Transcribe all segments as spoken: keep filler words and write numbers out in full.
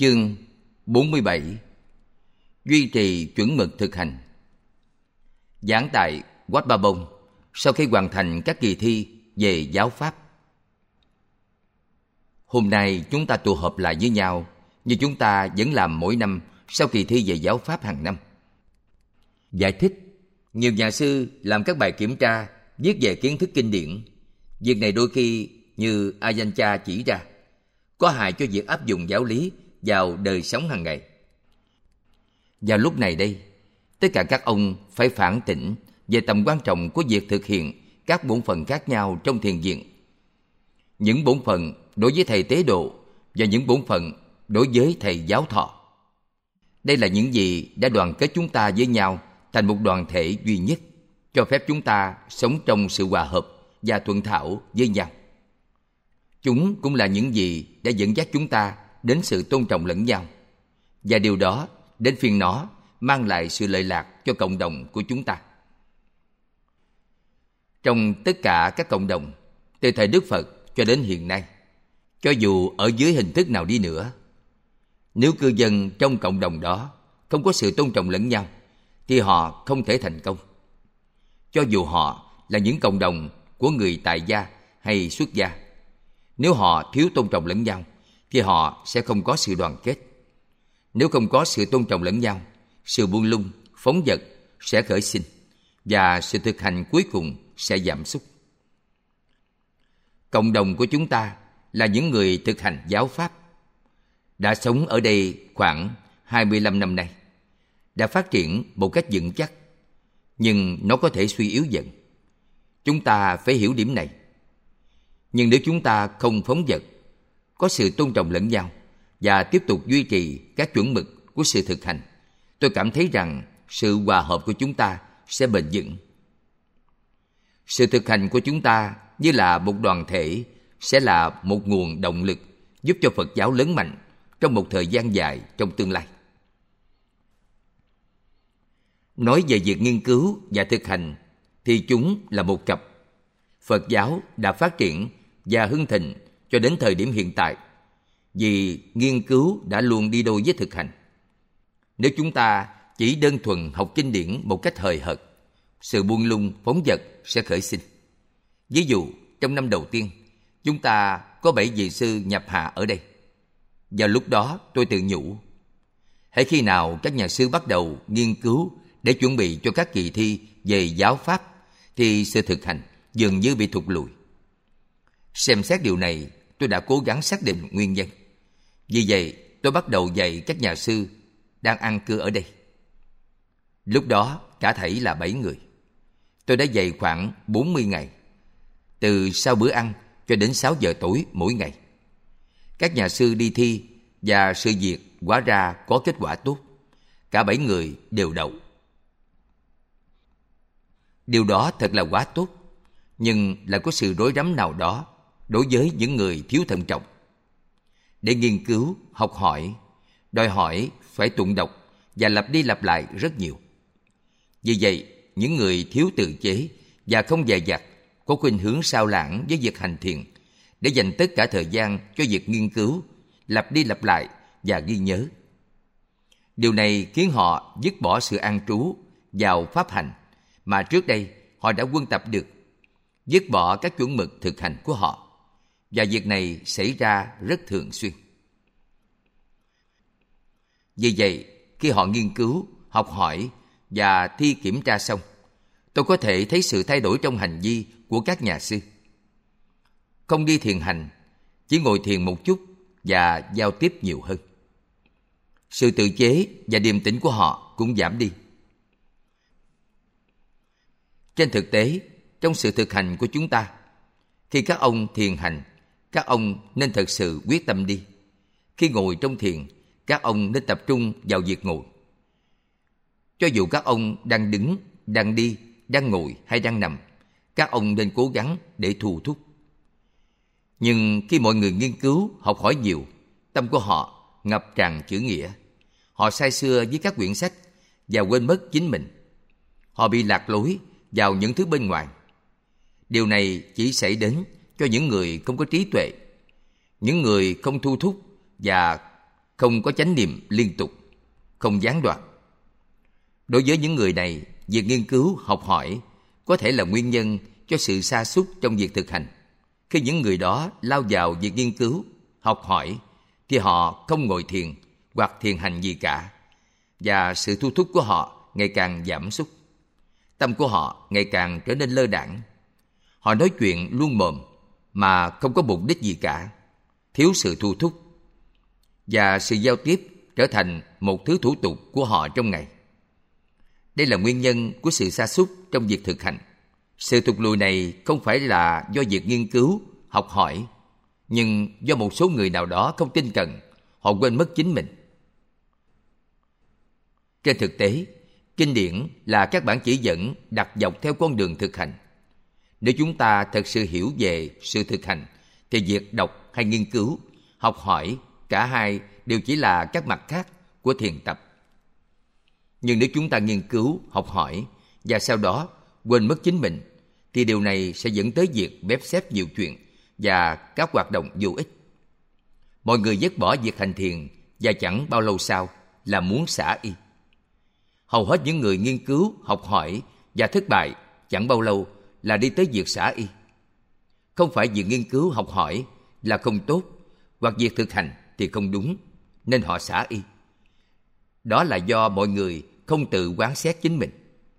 Chương bốn mươi bảy. Duy trì chuẩn mực thực hành. Giảng tại Wat Ba Bông sau khi hoàn thành các kỳ thi về giáo pháp. Hôm nay chúng ta tụ họp lại với nhau như chúng ta vẫn làm mỗi năm sau kỳ thi về giáo pháp hàng năm. Giải thích: nhiều nhà sư làm các bài kiểm tra viết về kiến thức kinh điển. Việc này đôi khi như Ajahn Chah chỉ ra, có hại cho việc áp dụng giáo lý vào đời sống hàng ngày. Vào lúc này đây, tất cả các ông phải phản tỉnh về tầm quan trọng của việc thực hiện các bổn phận khác nhau trong thiền viện. Những bổn phận đối với thầy tế độ và những bổn phận đối với thầy giáo thọ. Đây là những gì đã đoàn kết chúng ta với nhau thành một đoàn thể duy nhất, cho phép chúng ta sống trong sự hòa hợp và thuận thảo với nhau. Chúng cũng là những gì đã dẫn dắt chúng ta đến sự tôn trọng lẫn nhau, và điều đó đến phiên nó mang lại sự lợi lạc cho cộng đồng của chúng ta. Trong tất cả các cộng đồng, từ thời Đức Phật cho đến hiện nay, cho dù ở dưới hình thức nào đi nữa, nếu cư dân trong cộng đồng đó không có sự tôn trọng lẫn nhau, thì họ không thể thành công. Cho dù họ là những cộng đồng của người tại gia hay xuất gia, nếu họ thiếu tôn trọng lẫn nhau, thì họ sẽ không có sự đoàn kết. Nếu không có sự tôn trọng lẫn nhau, sự buông lung, phóng dật sẽ khởi sinh, và sự thực hành cuối cùng sẽ giảm sút. Cộng đồng của chúng ta là những người thực hành giáo pháp, đã sống ở đây khoảng hai mươi lăm năm nay, đã phát triển một cách vững chắc, nhưng nó có thể suy yếu dần. Chúng ta phải hiểu điểm này. Nhưng nếu chúng ta không phóng dật, có sự tôn trọng lẫn nhau và tiếp tục duy trì các chuẩn mực của sự thực hành, tôi cảm thấy rằng sự hòa hợp của chúng ta sẽ bền vững. Sự thực hành của chúng ta như là một đoàn thể sẽ là một nguồn động lực giúp cho Phật giáo lớn mạnh trong một thời gian dài trong tương lai. Nói về việc nghiên cứu và thực hành thì chúng là một cặp. Phật giáo đã phát triển và hưng thịnh cho đến thời điểm hiện tại vì nghiên cứu đã luôn đi đôi với thực hành. Nếu chúng ta chỉ đơn thuần học kinh điển một cách hời hợt, sự buông lung phóng dật sẽ khởi sinh. Ví dụ, trong năm đầu tiên, chúng ta có bảy vị sư nhập hạ ở đây. Vào lúc đó tôi tự nhủ, hễ khi nào các nhà sư bắt đầu nghiên cứu để chuẩn bị cho các kỳ thi về giáo pháp, thì sự thực hành dường như bị thụt lùi. Xem xét điều này, tôi đã cố gắng xác định nguyên nhân. Vì vậy, tôi bắt đầu dạy các nhà sư đang ăn cư ở đây. Lúc đó, cả thảy là bảy người. Tôi đã dạy khoảng bốn mươi ngày, từ sau bữa ăn cho đến sáu giờ tối mỗi ngày. Các nhà sư đi thi và sự việc quả ra có kết quả tốt. Cả bảy người đều đậu. Điều đó thật là quá tốt, nhưng lại có sự rối rắm nào đó đối với những người thiếu thận trọng. Để nghiên cứu, học hỏi, đòi hỏi phải tụng đọc và lặp đi lặp lại rất nhiều. Vì vậy, những người thiếu tự chế và không dè dặt có khuynh hướng sao lãng với việc hành thiền để dành tất cả thời gian cho việc nghiên cứu, lặp đi lặp lại và ghi nhớ. Điều này khiến họ dứt bỏ sự an trú vào pháp hành mà trước đây họ đã quân tập được, dứt bỏ các chuẩn mực thực hành của họ, và việc này xảy ra rất thường xuyên. Vì vậy, khi họ nghiên cứu, học hỏi và thi kiểm tra xong, tôi có thể thấy sự thay đổi trong hành vi của các nhà sư. Không đi thiền hành, chỉ ngồi thiền một chút và giao tiếp nhiều hơn. Sự tự chế và điềm tĩnh của họ cũng giảm đi. Trên thực tế, trong sự thực hành của chúng ta, khi các ông thiền hành, các ông nên thật sự quyết tâm đi. Khi ngồi trong thiền, các ông nên tập trung vào việc ngồi. Cho dù các ông đang đứng, đang đi, đang ngồi hay đang nằm, các ông nên cố gắng để thu thúc. Nhưng khi mọi người nghiên cứu, học hỏi nhiều, tâm của họ ngập tràn chữ nghĩa. Họ say sưa với các quyển sách và quên mất chính mình. Họ bị lạc lối vào những thứ bên ngoài. Điều này chỉ xảy đến cho những người không có trí tuệ, những người không thu thúc và không có chánh niệm liên tục, không gián đoạn. Đối với những người này, việc nghiên cứu, học hỏi có thể là nguyên nhân cho sự sa sút trong việc thực hành. Khi những người đó lao vào việc nghiên cứu, học hỏi, thì họ không ngồi thiền hoặc thiền hành gì cả, và sự thu thúc của họ ngày càng giảm sút. Tâm của họ ngày càng trở nên lơ đãng. Họ nói chuyện luôn mồm mà không có mục đích gì cả, thiếu sự thu thúc, và sự giao tiếp trở thành một thứ thủ tục của họ trong ngày. Đây là nguyên nhân của sự sa sút trong việc thực hành. Sự thụt lùi này không phải là do việc nghiên cứu, học hỏi, nhưng do một số người nào đó không tinh cẩn, họ quên mất chính mình. Trên thực tế, kinh điển là các bản chỉ dẫn đặt dọc theo con đường thực hành. Nếu chúng ta thật sự hiểu về sự thực hành, thì việc đọc hay nghiên cứu, học hỏi, cả hai đều chỉ là các mặt khác của thiền tập. Nhưng nếu chúng ta nghiên cứu, học hỏi và sau đó quên mất chính mình, thì điều này sẽ dẫn tới việc bếp xếp nhiều chuyện và các hoạt động vô ích. Mọi người dứt bỏ việc hành thiền và chẳng bao lâu sau là muốn xả y. Hầu hết những người nghiên cứu, học hỏi và thất bại chẳng bao lâu là đi tới việc xả y. Không phải việc nghiên cứu, học hỏi là không tốt, hoặc việc thực hành thì không đúng, nên họ xả y. Đó là do mọi người không tự quán xét chính mình.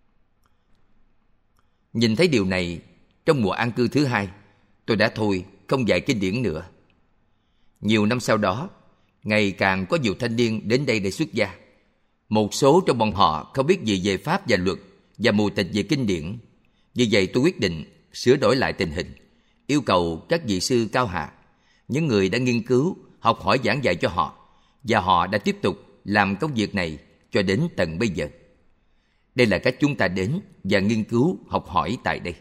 Nhìn thấy điều này, trong mùa an cư thứ hai, tôi đã thôi không dạy kinh điển nữa. Nhiều năm sau đó, ngày càng có nhiều thanh niên đến đây để xuất gia. Một số trong bọn họ không biết gì về pháp và luật và mù tịch về kinh điển. Vì vậy tôi quyết định sửa đổi lại tình hình, yêu cầu các vị sư cao hạ, những người đã nghiên cứu, học hỏi giảng dạy cho họ, và họ đã tiếp tục làm công việc này cho đến tận bây giờ. Đây là cách chúng ta đến và nghiên cứu, học hỏi tại đây.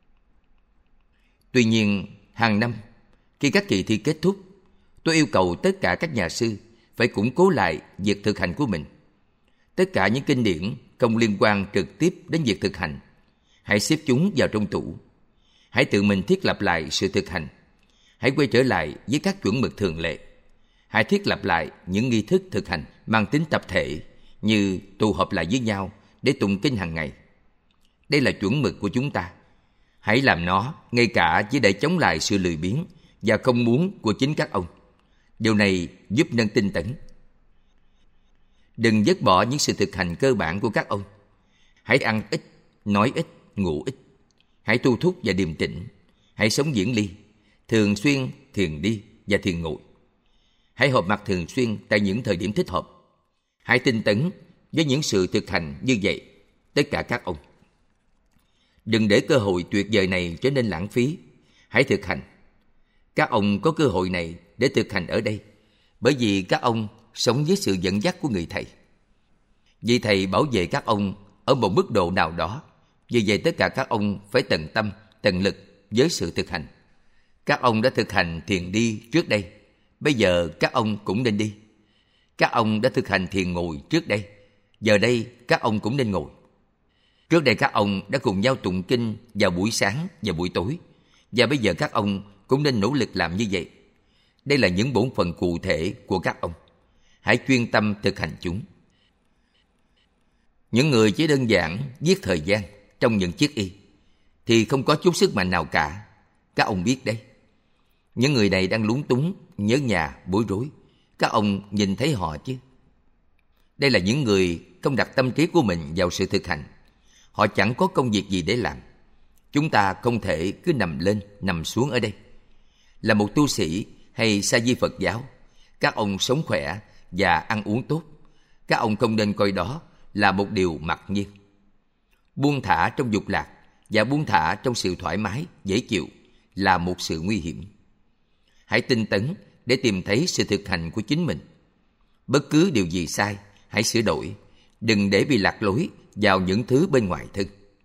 Tuy nhiên, hàng năm, khi các kỳ thi kết thúc, tôi yêu cầu tất cả các nhà sư phải củng cố lại việc thực hành của mình. Tất cả những kinh điển không liên quan trực tiếp đến việc thực hành, hãy xếp chúng vào trong tủ. Hãy tự mình thiết lập lại sự thực hành. Hãy quay trở lại với các chuẩn mực thường lệ. Hãy thiết lập lại những nghi thức thực hành mang tính tập thể, như tụ họp lại với nhau để tụng kinh hàng ngày. Đây là chuẩn mực của chúng ta. Hãy làm nó ngay cả chỉ để chống lại sự lười biếng và không muốn của chính các ông. Điều này giúp nâng tinh tấn. Đừng dứt bỏ những sự thực hành cơ bản của các ông. Hãy ăn ít, nói ít, ngủ ít. Hãy tu thúc và điềm tĩnh. Hãy sống diễn ly, thường xuyên thiền đi và thiền ngồi. Hãy họp mặt thường xuyên tại những thời điểm thích hợp. Hãy tinh tấn với những sự thực hành như vậy, tất cả các ông. Đừng để cơ hội tuyệt vời này trở nên lãng phí. Hãy thực hành. Các ông có cơ hội này để thực hành ở đây, bởi vì các ông sống dưới sự dẫn dắt của người thầy. Vì thầy bảo vệ các ông ở một mức độ nào đó, vì vậy tất cả các ông phải tận tâm, tận lực với sự thực hành. Các ông đã thực hành thiền đi trước đây, bây giờ các ông cũng nên đi. Các ông đã thực hành thiền ngồi trước đây, giờ đây các ông cũng nên ngồi. Trước đây các ông đã cùng nhau tụng kinh vào buổi sáng và buổi tối, và bây giờ các ông cũng nên nỗ lực làm như vậy. Đây là những bổn phận cụ thể của các ông. Hãy chuyên tâm thực hành chúng. Những người chỉ đơn giản giết thời gian trong những chiếc y thì không có chút sức mạnh nào cả. Các ông biết đấy. Những người này đang lúng túng, nhớ nhà, bối rối. Các ông nhìn thấy họ chứ? Đây là những người không đặt tâm trí của mình vào sự thực hành. Họ chẳng có công việc gì để làm. Chúng ta không thể cứ nằm lên, nằm xuống ở đây. Là một tu sĩ hay sa di Phật giáo, các ông sống khỏe và ăn uống tốt. Các ông không nên coi đó là một điều mặc nhiên. Buông thả trong dục lạc và buông thả trong sự thoải mái, dễ chịu là một sự nguy hiểm. Hãy tinh tấn để tìm thấy sự thực hành của chính mình. Bất cứ điều gì sai, hãy sửa đổi. Đừng để bị lạc lối vào những thứ bên ngoài thân.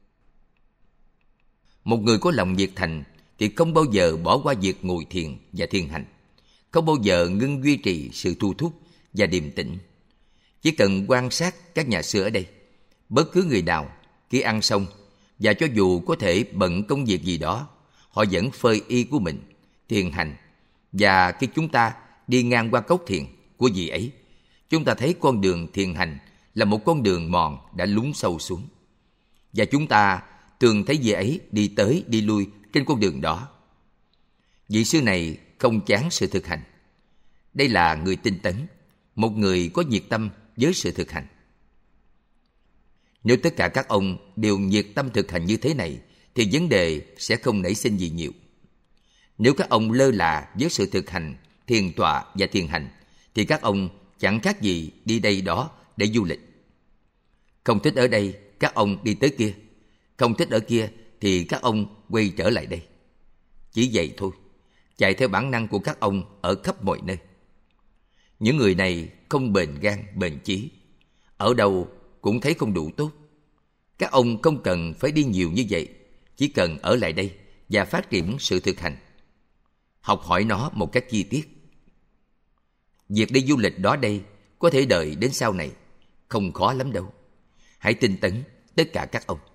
Một người có lòng nhiệt thành thì không bao giờ bỏ qua việc ngồi thiền và thiền hành, không bao giờ ngưng duy trì sự thu thúc và điềm tĩnh. Chỉ cần quan sát các nhà sư ở đây, bất cứ người nào khi ăn xong, và cho dù có thể bận công việc gì đó, họ vẫn phơi y của mình, thiền hành. Và khi chúng ta đi ngang qua cốc thiền của vị ấy, chúng ta thấy con đường thiền hành là một con đường mòn đã lún sâu xuống. Và chúng ta thường thấy vị ấy đi tới đi lui trên con đường đó. Vị sư này không chán sự thực hành. Đây là người tinh tấn, một người có nhiệt tâm với sự thực hành. Nếu tất cả các ông đều nhiệt tâm thực hành như thế này, thì vấn đề sẽ không nảy sinh gì nhiều. Nếu các ông lơ là với sự thực hành, thiền tọa và thiền hành, thì các ông chẳng khác gì đi đây đó để du lịch. Không thích ở đây, các ông đi tới kia. Không thích ở kia, thì các ông quay trở lại đây. Chỉ vậy thôi, chạy theo bản năng của các ông ở khắp mọi nơi. Những người này không bền gan, bền chí. Ở đâu cũng thấy không đủ tốt. Các ông không cần phải đi nhiều như vậy, chỉ cần ở lại đây và phát triển sự thực hành. Học hỏi nó một cách chi tiết. Việc đi du lịch đó đây có thể đợi đến sau này, không khó lắm đâu. Hãy tinh tấn tất cả các ông.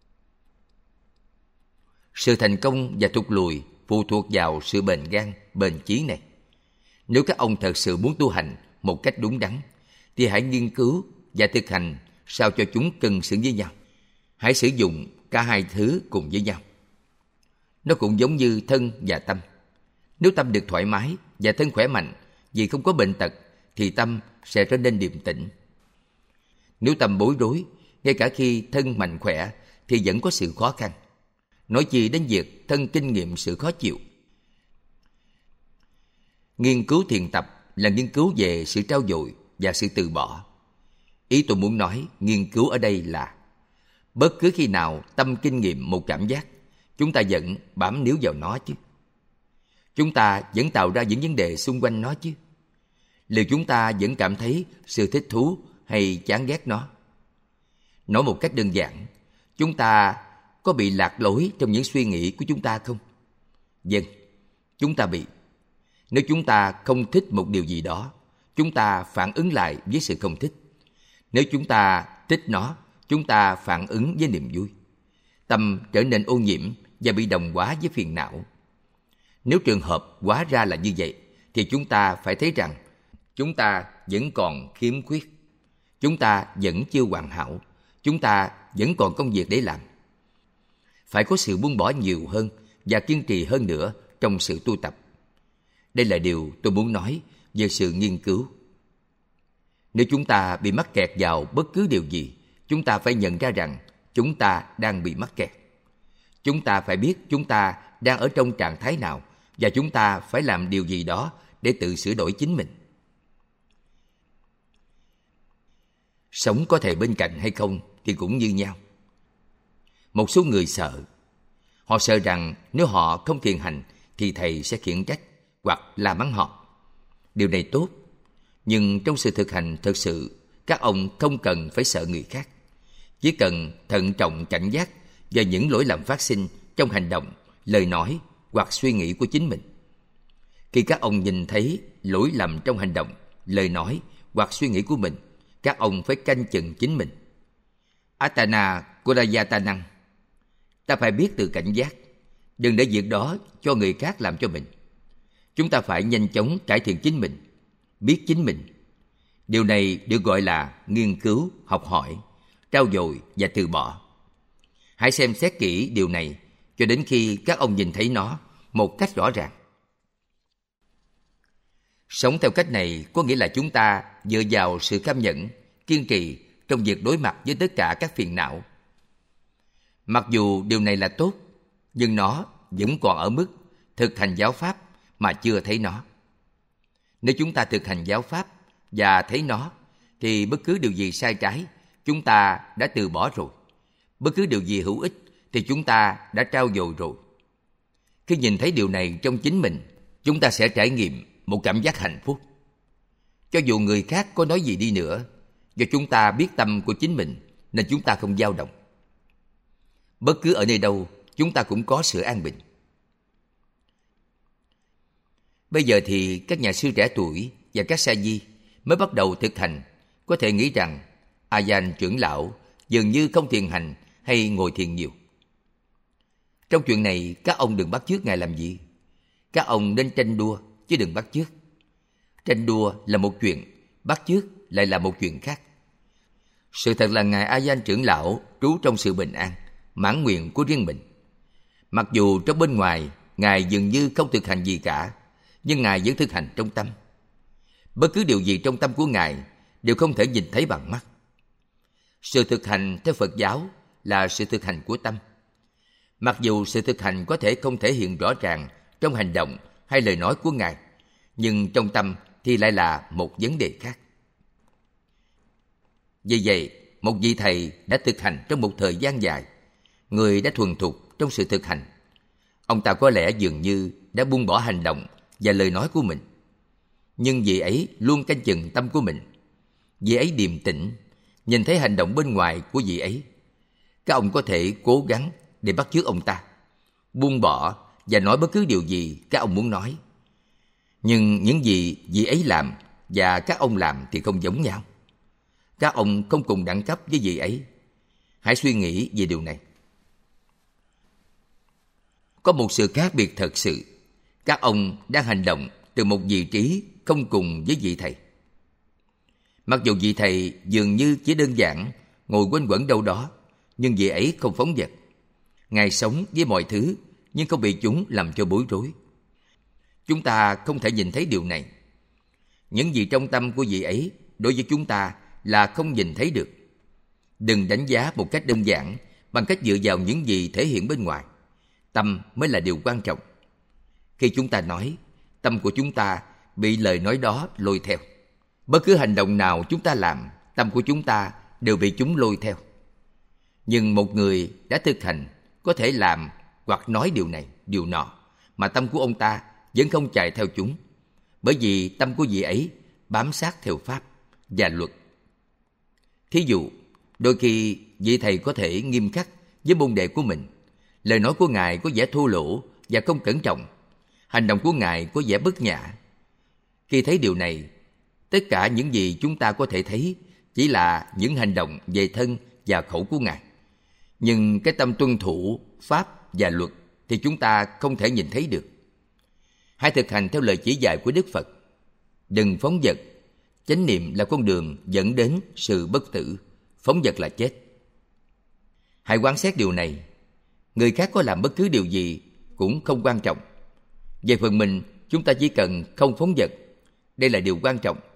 Sự thành công và thụt lùi phụ thuộc vào sự bền gan, bền chí này. Nếu các ông thật sự muốn tu hành một cách đúng đắn, thì hãy nghiên cứu và thực hành sao cho chúng cân xứng với nhau. Hãy sử dụng cả hai thứ cùng với nhau. Nó cũng giống như thân và tâm. Nếu tâm được thoải mái và thân khỏe mạnh vì không có bệnh tật, thì tâm sẽ trở nên điềm tĩnh. Nếu tâm bối rối, ngay cả khi thân mạnh khỏe, thì vẫn có sự khó khăn. Nói chi đến việc thân kinh nghiệm sự khó chịu. Nghiên cứu thiền tập là nghiên cứu về sự trau dồi và sự từ bỏ. Ý tôi muốn nói nghiên cứu ở đây là bất cứ khi nào tâm kinh nghiệm một cảm giác, chúng ta vẫn bám níu vào nó chứ. Chúng ta vẫn tạo ra những vấn đề xung quanh nó chứ. Liệu chúng ta vẫn cảm thấy sự thích thú hay chán ghét nó? Nói một cách đơn giản, chúng ta có bị lạc lối trong những suy nghĩ của chúng ta không? Vâng, chúng ta bị. Nếu chúng ta không thích một điều gì đó, chúng ta phản ứng lại với sự không thích. Nếu chúng ta thích nó, chúng ta phản ứng với niềm vui. Tâm trở nên ô nhiễm và bị đồng hóa với phiền não. Nếu trường hợp hóa ra là như vậy, thì chúng ta phải thấy rằng chúng ta vẫn còn khiếm khuyết. Chúng ta vẫn chưa hoàn hảo. Chúng ta vẫn còn công việc để làm. Phải có sự buông bỏ nhiều hơn và kiên trì hơn nữa trong sự tu tập. Đây là điều tôi muốn nói về sự nghiên cứu. Nếu chúng ta bị mắc kẹt vào bất cứ điều gì, chúng ta phải nhận ra rằng chúng ta đang bị mắc kẹt. Chúng ta phải biết chúng ta đang ở trong trạng thái nào và chúng ta phải làm điều gì đó để tự sửa đổi chính mình. Sống có thầy bên cạnh hay không thì cũng như nhau. Một số người sợ. Họ sợ rằng nếu họ không thiền hành thì thầy sẽ khiển trách hoặc la mắng họ. Điều này tốt, nhưng trong sự thực hành thực sự, các ông không cần phải sợ người khác. Chỉ cần thận trọng cảnh giác về những lỗi lầm phát sinh trong hành động, lời nói hoặc suy nghĩ của chính mình. Khi các ông nhìn thấy lỗi lầm trong hành động, lời nói hoặc suy nghĩ của mình, các ông phải canh chừng chính mình. Atana Kodayatanang. Ta phải biết tự cảnh giác, đừng để việc đó cho người khác làm cho mình. Chúng ta phải nhanh chóng cải thiện chính mình, biết chính mình. Điều này được gọi là nghiên cứu, học hỏi, trau dồi và từ bỏ. Hãy xem xét kỹ điều này cho đến khi các ông nhìn thấy nó một cách rõ ràng. Sống theo cách này có nghĩa là chúng ta dựa vào sự cam nhẫn, kiên trì trong việc đối mặt với tất cả các phiền não. Mặc dù điều này là tốt, nhưng nó vẫn còn ở mức thực hành giáo pháp mà chưa thấy nó. Nếu chúng ta thực hành giáo pháp và thấy nó, thì bất cứ điều gì sai trái, chúng ta đã từ bỏ rồi. Bất cứ điều gì hữu ích thì chúng ta đã trau dồi rồi. Khi nhìn thấy điều này trong chính mình, chúng ta sẽ trải nghiệm một cảm giác hạnh phúc. Cho dù người khác có nói gì đi nữa, do chúng ta biết tâm của chính mình nên chúng ta không dao động. Bất cứ ở nơi đâu, chúng ta cũng có sự an bình. Bây giờ thì các nhà sư trẻ tuổi và các sa di mới bắt đầu thực hành có thể nghĩ rằng Ajahn trưởng lão dường như không thiền hành hay ngồi thiền nhiều. Trong chuyện này, các ông đừng bắt chước Ngài làm gì. Các ông nên tranh đua chứ đừng bắt chước. Tranh đua là một chuyện, bắt chước lại là một chuyện khác. Sự thật là Ngài A Gian trưởng lão trú trong sự bình an, mãn nguyện của riêng mình. Mặc dù trong bên ngoài Ngài dường như không thực hành gì cả, nhưng Ngài vẫn thực hành trong tâm. Bất cứ điều gì trong tâm của Ngài đều không thể nhìn thấy bằng mắt. Sự thực hành theo Phật giáo là sự thực hành của tâm. Mặc dù sự thực hành có thể không thể hiện rõ ràng trong hành động hay lời nói của Ngài, nhưng trong tâm thì lại là một vấn đề khác. Vì vậy, một vị thầy đã thực hành trong một thời gian dài, người đã thuần thục trong sự thực hành. Ông ta có lẽ dường như đã buông bỏ hành động và lời nói của mình. Nhưng vị ấy luôn canh chừng tâm của mình. Vị ấy điềm tĩnh, nhìn thấy hành động bên ngoài của vị ấy. Các ông có thể cố gắng để bắt chước ông ta, buông bỏ và nói bất cứ điều gì các ông muốn nói. Nhưng những gì vị ấy làm và các ông làm thì không giống nhau. Các ông không cùng đẳng cấp với vị ấy. Hãy suy nghĩ về điều này. Có một sự khác biệt thật sự. Các ông đang hành động từ một vị trí không cùng với vị thầy. Mặc dù vị thầy dường như chỉ đơn giản ngồi quanh quẩn đâu đó, nhưng vị ấy không phóng dật. Ngài sống với mọi thứ nhưng không bị chúng làm cho bối rối. Chúng ta không thể nhìn thấy điều này. Những gì trong tâm của vị ấy đối với chúng ta là không nhìn thấy được. Đừng đánh giá một cách đơn giản bằng cách dựa vào những gì thể hiện bên ngoài. Tâm mới là điều quan trọng. Khi chúng ta nói, tâm của chúng ta bị lời nói đó lôi theo. Bất cứ hành động nào chúng ta làm, tâm của chúng ta đều bị chúng lôi theo. Nhưng một người đã thực hành có thể làm hoặc nói điều này, điều nọ, mà tâm của ông ta vẫn không chạy theo chúng, bởi vì tâm của vị ấy bám sát theo pháp và luật. Thí dụ, đôi khi vị thầy có thể nghiêm khắc với môn đệ của mình. Lời nói của Ngài có vẻ thô lỗ và không cẩn trọng. Hành động của Ngài có vẻ bất nhã. Khi thấy điều này, tất cả những gì chúng ta có thể thấy chỉ là những hành động về thân và khẩu của Ngài. Nhưng cái tâm tuân thủ pháp và luật thì chúng ta không thể nhìn thấy được. Hãy thực hành theo lời chỉ dạy của Đức Phật. Đừng phóng dật. Chánh niệm là con đường dẫn đến sự bất tử. Phóng dật là chết. Hãy quan sát điều này. Người khác có làm bất cứ điều gì cũng không quan trọng. Về phần mình, chúng ta chỉ cần không phóng dật. Đây là điều quan trọng.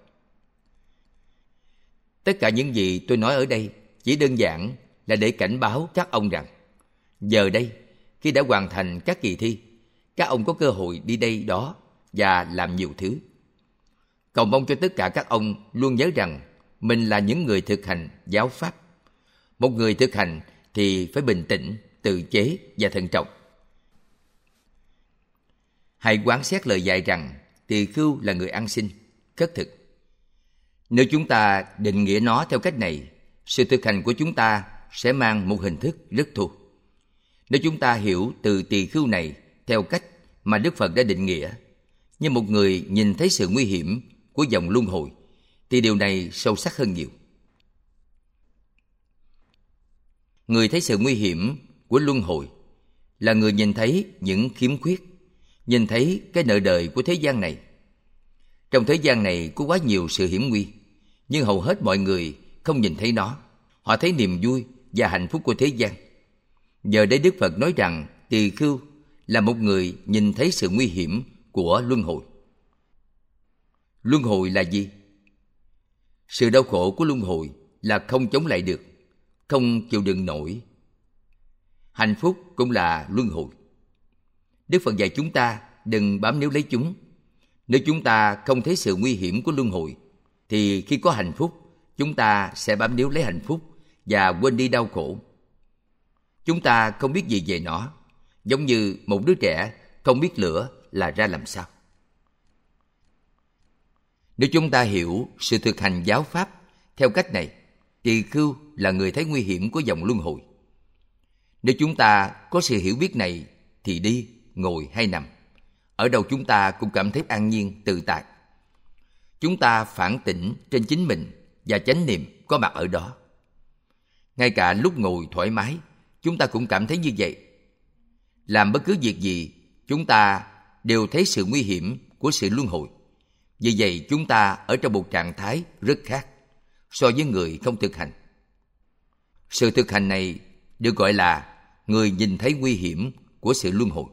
Tất cả những gì tôi nói ở đây chỉ đơn giản là để cảnh báo các ông rằng giờ đây, khi đã hoàn thành các kỳ thi, các ông có cơ hội đi đây đó và làm nhiều thứ. Cầu mong cho tất cả các ông luôn nhớ rằng mình là những người thực hành giáo pháp. Một người thực hành thì phải bình tĩnh, tự chế và thận trọng. Hãy quán xét lời dạy rằng tỳ khưu là người ăn xin, khất thực. Nếu chúng ta định nghĩa nó theo cách này, sự thực hành của chúng ta sẽ mang một hình thức rất thô. Nếu chúng ta hiểu từ tỳ khưu này theo cách mà Đức Phật đã định nghĩa, như một người nhìn thấy sự nguy hiểm của dòng luân hồi, thì điều này sâu sắc hơn nhiều. Người thấy sự nguy hiểm của luân hồi là người nhìn thấy những khiếm khuyết, nhìn thấy cái nợ đời của thế gian này. Trong thế gian này có quá nhiều sự hiểm nguy, nhưng hầu hết mọi người không nhìn thấy nó. Họ thấy niềm vui và hạnh phúc của thế gian. Giờ đây Đức Phật nói rằng tỳ khưu là một người nhìn thấy sự nguy hiểm của luân hồi. Luân hồi là gì? Sự đau khổ của luân hồi là không chống lại được, không chịu đựng nổi. Hạnh phúc cũng là luân hồi. Đức Phật dạy chúng ta đừng bám níu lấy chúng. Nếu chúng ta không thấy sự nguy hiểm của luân hồi, thì khi có hạnh phúc, chúng ta sẽ bám níu lấy hạnh phúc và quên đi đau khổ. Chúng ta không biết gì về nó, giống như một đứa trẻ không biết lửa là ra làm sao. Nếu chúng ta hiểu sự thực hành giáo pháp theo cách này, tỳ khưu là người thấy nguy hiểm của dòng luân hồi. Nếu chúng ta có sự hiểu biết này, thì đi, ngồi hay nằm, ở đâu chúng ta cũng cảm thấy an nhiên, tự tại. Chúng ta phản tỉnh trên chính mình và chánh niệm có mặt ở đó. Ngay cả lúc ngồi thoải mái, chúng ta cũng cảm thấy như vậy. Làm bất cứ việc gì, chúng ta đều thấy sự nguy hiểm của sự luân hồi. Vì vậy chúng ta ở trong một trạng thái rất khác. so với người không thực hành. Sự thực hành này được gọi là người nhìn thấy nguy hiểm của sự luân hồi.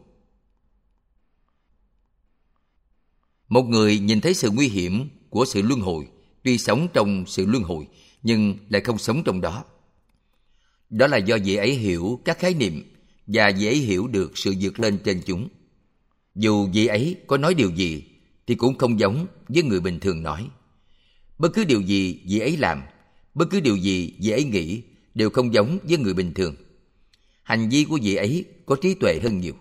Một người nhìn thấy sự nguy hiểm của sự luân hồi, tuy sống trong sự luân hồi nhưng lại không sống trong đó. Đó là do vị ấy hiểu các khái niệm và vị ấy hiểu được sự vượt lên trên chúng. Dù vị ấy có nói điều gì thì cũng không giống với người bình thường nói. Bất cứ điều gì vị ấy làm, bất cứ điều gì vị ấy nghĩ đều không giống với người bình thường. Hành vi của vị ấy có trí tuệ hơn nhiều.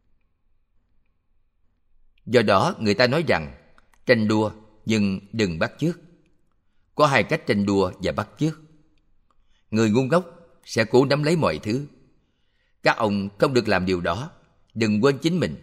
Do đó người ta nói rằng tranh đua nhưng đừng bắt chước. Có hai cách tranh đua và bắt chước. Người ngu ngốc sẽ cố nắm lấy mọi thứ. Các ông không được làm điều đó. Đừng quên chính mình.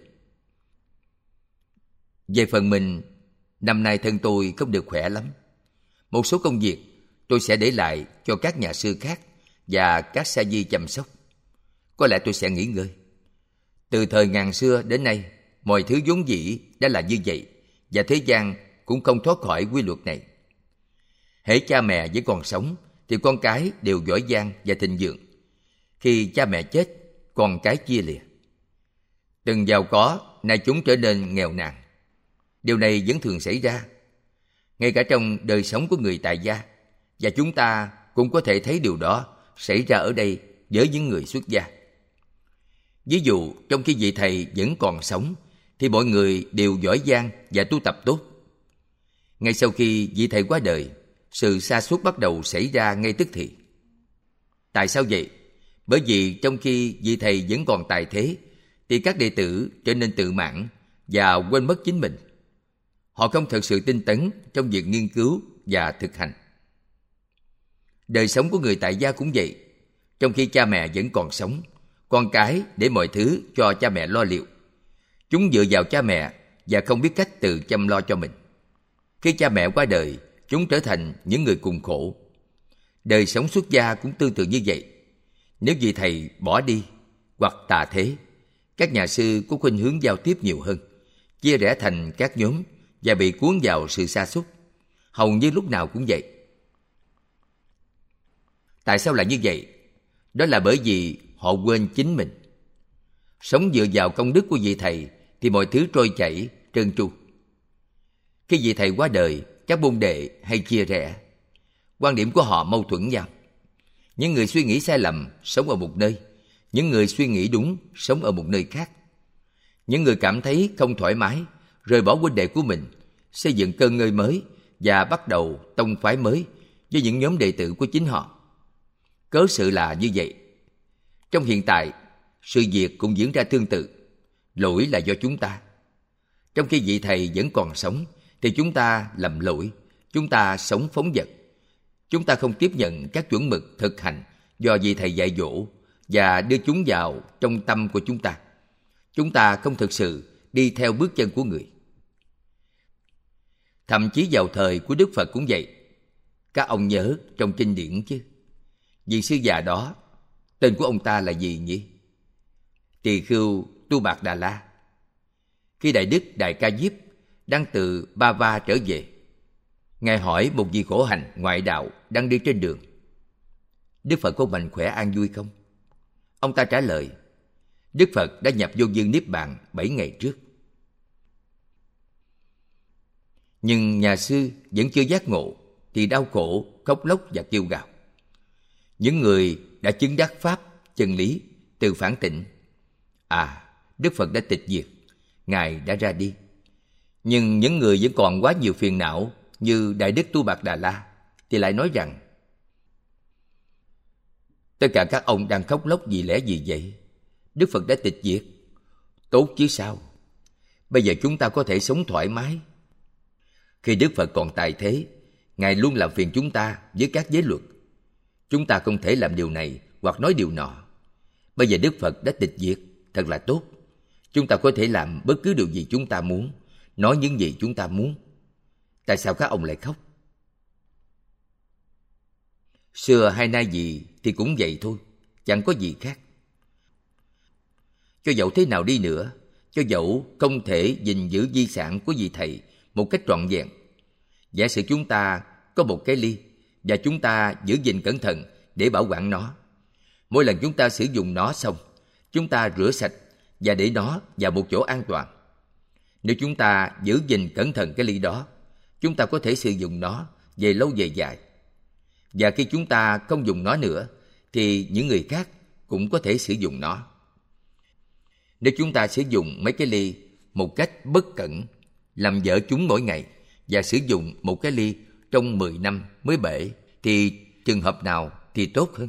Về phần mình, năm nay thân tôi không được khỏe lắm. Một số công việc tôi sẽ để lại cho các nhà sư khác và các sa di chăm sóc. Có lẽ tôi sẽ nghỉ ngơi. Từ thời ngàn xưa đến nay, mọi thứ vốn dĩ đã là như vậy, và thế gian cũng không thoát khỏi quy luật này. Hễ cha mẹ vẫn còn sống thì con cái đều giỏi giang và thịnh vượng. Khi cha mẹ chết, con cái chia lìa. Từng giàu có, nay chúng trở nên nghèo nàn. Điều này vẫn thường xảy ra, ngay cả trong đời sống của người tại gia, và chúng ta cũng có thể thấy điều đó xảy ra ở đây với những người xuất gia. Ví dụ, trong khi vị thầy vẫn còn sống, thì mọi người đều giỏi giang và tu tập tốt. Ngay sau khi vị thầy qua đời, sự sa sút bắt đầu xảy ra ngay tức thì. Tại sao vậy? Bởi vì trong khi vị thầy vẫn còn tại thế, thì các đệ tử trở nên tự mãn và quên mất chính mình. Họ không thật sự tinh tấn trong việc nghiên cứu và thực hành. Đời sống của người tại gia cũng vậy. Trong khi cha mẹ vẫn còn sống, con cái để mọi thứ cho cha mẹ lo liệu. Chúng dựa vào cha mẹ và không biết cách tự chăm lo cho mình. Khi cha mẹ qua đời, chúng trở thành những người cùng khổ. Đời sống xuất gia cũng tương tự như vậy. Nếu vị thầy bỏ đi hoặc tà thế, các nhà sư có khuynh hướng giao tiếp nhiều hơn, chia rẽ thành các nhóm và bị cuốn vào sự sa sút. Hầu như lúc nào cũng vậy. Tại sao lại như vậy? Đó là bởi vì họ quên chính mình. Sống dựa vào công đức của vị thầy thì mọi thứ trôi chảy, trơn tru. Khi vị thầy qua đời, các môn đệ hay chia rẽ. Quan điểm của họ mâu thuẫn nhau. Những người suy nghĩ sai lầm sống ở một nơi, những người suy nghĩ đúng sống ở một nơi khác. Những người cảm thấy không thoải mái, rời bỏ huynh đệ của mình, xây dựng cơ ngơi mới và bắt đầu tông phái mới với những nhóm đệ tử của chính họ. Cớ sự là như vậy. Trong hiện tại, sự việc cũng diễn ra tương tự. Lỗi là do chúng ta. Trong khi vị thầy vẫn còn sống, thì chúng ta lầm lỗi, chúng ta sống phóng dật. Chúng ta không tiếp nhận các chuẩn mực thực hành do vị thầy dạy dỗ và đưa chúng vào trong tâm của chúng ta. Chúng ta không thực sự đi theo bước chân của người. Thậm chí vào thời của Đức Phật cũng vậy. Các ông nhớ trong kinh điển chứ? Vị sư già đó, tên của ông ta là gì nhỉ? Tỳ Khưu Tu Bạt Đà La. Khi Đại Đức Đại Ca Diếp đang từ Ba Va trở về, Ngài hỏi một vị khổ hành ngoại đạo đang đi trên đường: Đức Phật có mạnh khỏe an vui không? Ông ta trả lời: Đức Phật đã nhập vô dương niết bàn bảy ngày trước. Nhưng nhà sư vẫn chưa giác ngộ thì đau khổ, khóc lóc và kêu gào. Những người đã chứng đắc pháp, chân lý, từ phản tỉnh: À, Đức Phật đã tịch diệt, Ngài đã ra đi. Nhưng những người vẫn còn quá nhiều phiền não như Đại Đức Tu Bạt Đà La thì lại nói rằng: Tất cả các ông đang khóc lóc vì lẽ gì vậy? Đức Phật đã tịch diệt. Tốt chứ sao? Bây giờ chúng ta có thể sống thoải mái. Khi Đức Phật còn tại thế, Ngài luôn làm phiền chúng ta với các giới luật. Chúng ta không thể làm điều này hoặc nói điều nọ. Bây giờ Đức Phật đã tịch diệt, thật là tốt. Chúng ta có thể làm bất cứ điều gì chúng ta muốn, nói những gì chúng ta muốn. Tại sao các ông lại khóc? Xưa hay nay gì thì cũng vậy thôi, chẳng có gì khác. Cho dẫu thế nào đi nữa, cho dẫu không thể gìn giữ di sản của vị thầy một cách trọn vẹn, giả sử chúng ta có một cái ly và chúng ta giữ gìn cẩn thận để bảo quản nó. Mỗi lần chúng ta sử dụng nó xong, chúng ta rửa sạch và để nó vào một chỗ an toàn. Nếu chúng ta giữ gìn cẩn thận cái ly đó, chúng ta có thể sử dụng nó về lâu về dài. Và khi chúng ta không dùng nó nữa, thì những người khác cũng có thể sử dụng nó. Nếu chúng ta sử dụng mấy cái ly một cách bất cẩn, làm dở chúng mỗi ngày và sử dụng một cái ly trong mười năm mới bể, thì trường hợp nào thì tốt hơn?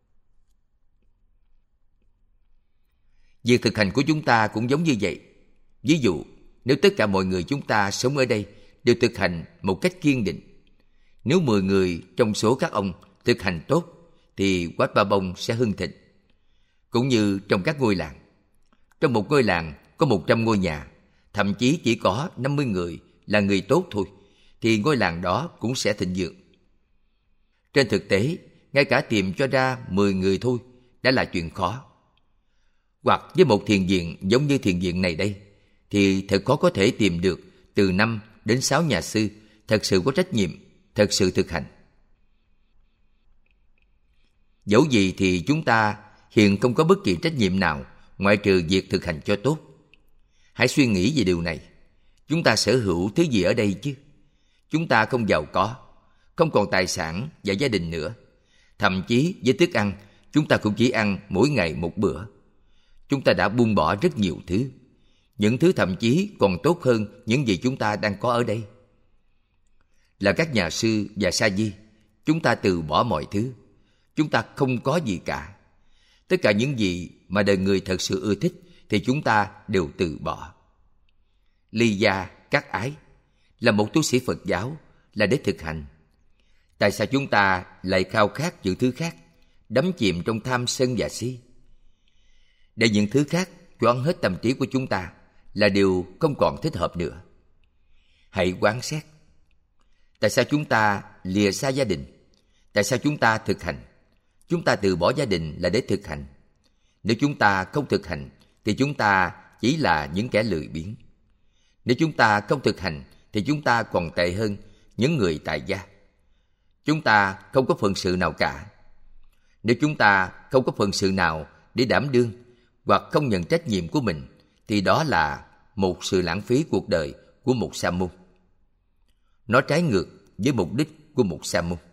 Việc thực hành của chúng ta cũng giống như vậy. Ví dụ, nếu tất cả mọi người chúng ta sống ở đây đều thực hành một cách kiên định, nếu mười người trong số các ông thực hành tốt, thì Wat Ba Bông sẽ hưng thịnh. Cũng như trong các ngôi làng. Trong một ngôi làng có một trăm ngôi nhà, thậm chí chỉ có năm mươi người là người tốt thôi, thì ngôi làng đó cũng sẽ thịnh vượng. Trên thực tế, ngay cả tìm cho ra mười người thôi đã là chuyện khó. Hoặc với một thiền viện giống như thiền viện này đây, thì thật khó có thể tìm được từ năm đến sáu nhà sư thật sự có trách nhiệm, thật sự thực hành. Dẫu gì thì chúng ta hiện không có bất kỳ trách nhiệm nào ngoại trừ việc thực hành cho tốt. Hãy suy nghĩ về điều này. Chúng ta sở hữu thứ gì ở đây chứ? Chúng ta không giàu có, không còn tài sản và gia đình nữa. Thậm chí với thức ăn, chúng ta cũng chỉ ăn mỗi ngày một bữa. Chúng ta đã buông bỏ rất nhiều thứ. Những thứ thậm chí còn tốt hơn những gì chúng ta đang có ở đây. Là các nhà sư và sa di, chúng ta từ bỏ mọi thứ. Chúng ta không có gì cả. Tất cả những gì mà đời người thật sự ưa thích thì chúng ta đều từ bỏ. Ly gia, các ái là một tu sĩ Phật giáo là để thực hành. Tại sao chúng ta lại khao khát những thứ khác, đắm chìm trong tham sân và si? Để những thứ khác choáng hết tâm trí của chúng ta là điều không còn thích hợp nữa. Hãy quán xét. Tại sao chúng ta lìa xa gia đình? Tại sao chúng ta thực hành? Chúng ta từ bỏ gia đình là để thực hành. Nếu chúng ta không thực hành thì chúng ta chỉ là những kẻ lười biếng. Nếu chúng ta không thực hành thì chúng ta còn tệ hơn những người tại gia. Chúng ta không có phận sự nào cả. Nếu chúng ta không có phận sự nào để đảm đương hoặc không nhận trách nhiệm của mình, thì đó là một sự lãng phí cuộc đời của một sa môn. Nó trái ngược với mục đích của một sa môn.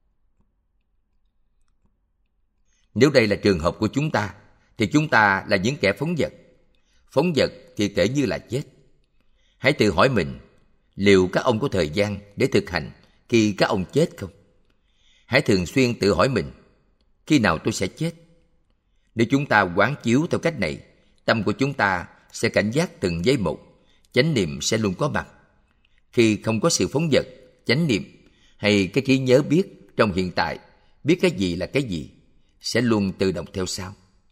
Nếu đây là trường hợp của chúng ta, thì chúng ta là những kẻ phóng dật. Phóng dật thì kể như là chết. Hãy tự hỏi mình, liệu các ông có thời gian để thực hành khi các ông chết không? Hãy thường xuyên tự hỏi mình, khi nào tôi sẽ chết? Nếu chúng ta quán chiếu theo cách này, tâm của chúng ta sẽ cảnh giác từng giây một, chánh niệm sẽ luôn có mặt. Khi không có sự phóng dật, chánh niệm hay cái trí nhớ biết trong hiện tại, biết cái gì là cái gì, sẽ luôn tự động theo sau.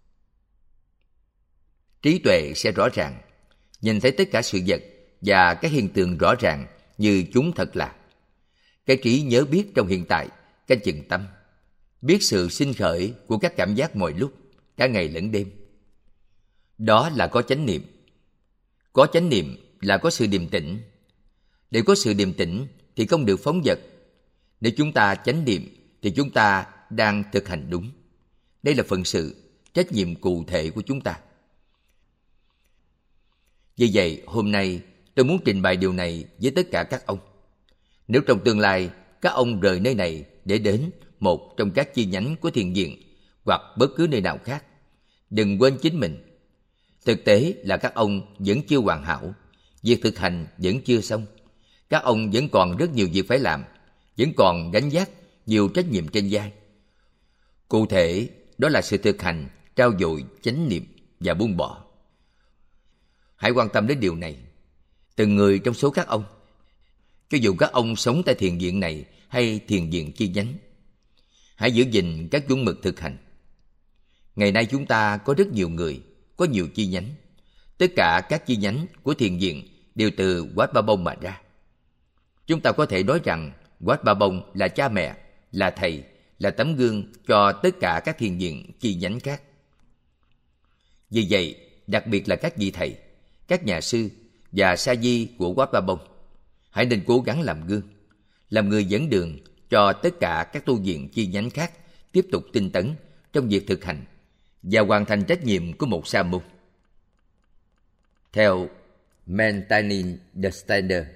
Trí tuệ sẽ rõ ràng, nhìn thấy tất cả sự vật và các hiện tượng rõ ràng như chúng thật là. Cái trí nhớ biết trong hiện tại, canh chừng tâm, biết sự sinh khởi của các cảm giác mọi lúc, cả ngày lẫn đêm. Đó là có chánh niệm. Có chánh niệm là có sự điềm tĩnh. Để có sự điềm tĩnh thì không được phóng dật. Nếu chúng ta chánh niệm thì chúng ta đang thực hành đúng. Đây là phận sự, trách nhiệm cụ thể của chúng ta. Vì vậy, hôm nay tôi muốn trình bày điều này với tất cả các ông. Nếu trong tương lai các ông rời nơi này để đến một trong các chi nhánh của thiền viện hoặc bất cứ nơi nào khác, đừng quên chính mình. Thực tế là các ông vẫn chưa hoàn hảo, việc thực hành vẫn chưa xong. Các ông vẫn còn rất nhiều việc phải làm, vẫn còn gánh vác nhiều trách nhiệm trên vai. Cụ thể, đó là sự thực hành, trau dồi chánh niệm và buông bỏ. Hãy quan tâm đến điều này. Từng người trong số các ông, cho dù các ông sống tại thiền viện này hay thiền viện chi nhánh, hãy giữ gìn các chuẩn mực thực hành. Ngày nay chúng ta có rất nhiều người, có nhiều chi nhánh. Tất cả các chi nhánh của thiền viện đều từ Wat Ba Bông mà ra. Chúng ta có thể nói rằng Wat Ba Bông là cha mẹ, là thầy, là tấm gương cho tất cả các thiền viện chi nhánh khác. Vì vậy, đặc biệt là các vị thầy, các nhà sư và sa di của Wat Ba Bông, hãy nên cố gắng làm gương, làm người dẫn đường cho tất cả các tu viện chi nhánh khác tiếp tục tinh tấn trong việc thực hành và hoàn thành trách nhiệm của một sa môn. Theo Maintainin the Standard,